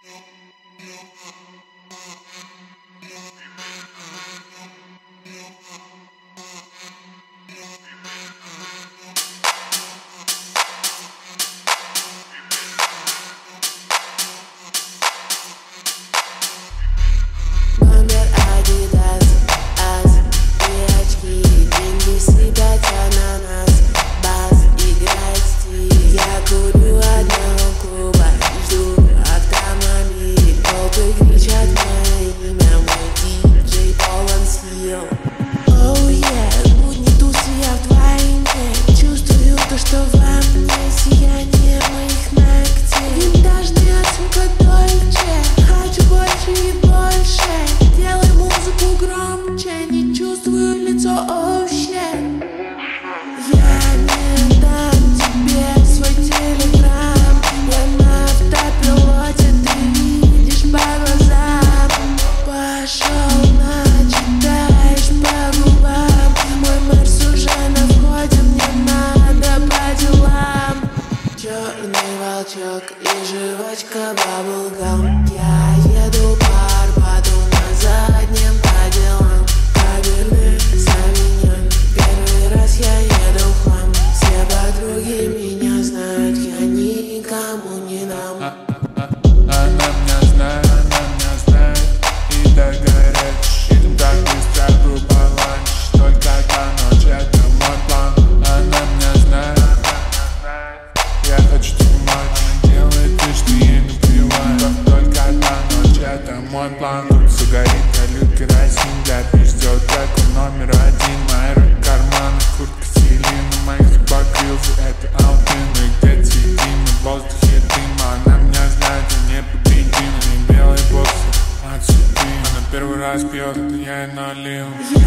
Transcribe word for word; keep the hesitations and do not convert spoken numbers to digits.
Номер Адидас, аз и очки, деньги сыпятся на нас, бас играет стиль. Я курю одного клуба и жду автомобиль. Толпы кричат мое имя, мой диджей полон сил. Оу е, будни тусы, я вдвойне чувствую то, что во мне сияние моих ногтей. Винтажная сумка Дольче, хочу больше и больше. Делай музыку громче, не чувствую лицо, оу щет. Я не дам тебе свой телеграм. Я на автопилоте, ты видишь по глазам. Пошел, начитаешь по губам. Мой Мерс уже на входе, мне надо по делам. Черный волчок и жвачка баблгам. Я еду по Арбату на заднем по делам. Каберне Савиньон, первый раз я еду в хлам. Все подруги меня знают, я никому не дам. Она меня знает, она меня знает и так горячо. Идем так быстро, группа ланч. Только та ночь, это мой план. Она меня знает, я хочу тумать. Делает то, что ей наплевать. Только та ночь, это мой план. Тут все горит, колют керосин для пиздел. Трек номер один, мои руки в карманах. Куртка Селина, моих зубах грилзы. Это Алтын, и где-то сидим в воздухе дыма. Она меня знает, я непобедим. И белый боксер от судьбы. Она первый раз пьет, это я ей налил.